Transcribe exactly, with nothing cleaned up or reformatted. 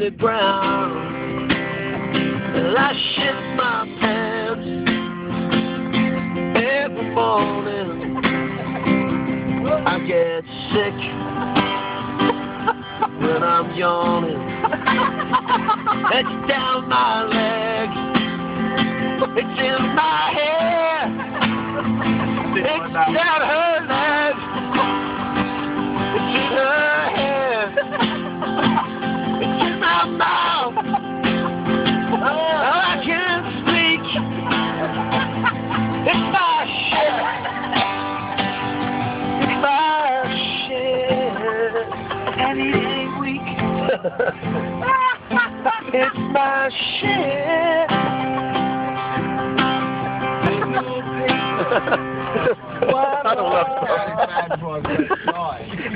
painted brown. And I shit my pants every morning. I get sick when I'm yawning. It's down my leg, it's in my hair, it's down her leg, it's in her hair, it's in my mouth. Oh, I can't speak. It's my shit. It's my shit. And it ain't weak. It's my shit. I don't love